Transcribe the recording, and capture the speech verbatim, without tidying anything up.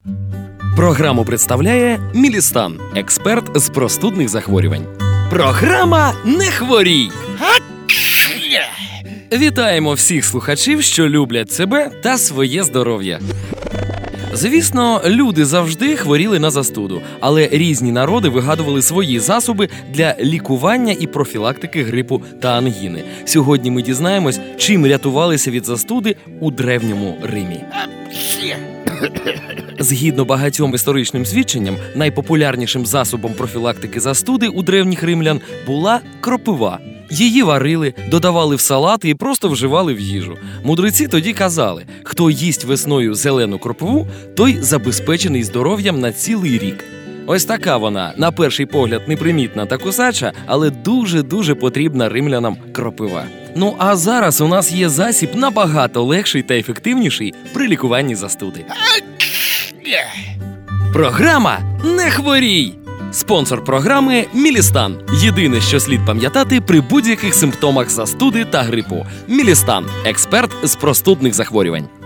Програму представляє Мілістан, експерт з простудних захворювань. Програма «Не хворій». Вітаємо всіх слухачів, що люблять себе та своє здоров'я. Звісно, люди завжди хворіли на застуду, але різні народи вигадували свої засоби для лікування і профілактики грипу та ангіни. Сьогодні ми дізнаємось, чим рятувалися від застуди у Древньому Римі. Згідно багатьом історичним свідченням, найпопулярнішим засобом профілактики застуди у древніх римлян була кропива. Її варили, додавали в салати і просто вживали в їжу. Мудреці тоді казали, хто їсть весною зелену кропиву, той забезпечений здоров'ям на цілий рік. Ось така вона, на перший погляд, непримітна та кусача, але дуже-дуже потрібна римлянам кропива. Ну а зараз у нас є засіб набагато легший та ефективніший при лікуванні застуди. Програма «Не хворій». Спонсор програми Мілістан. Єдине, що слід пам'ятати при будь-яких симптомах застуди та грипу. Мілістан – експерт з простудних захворювань.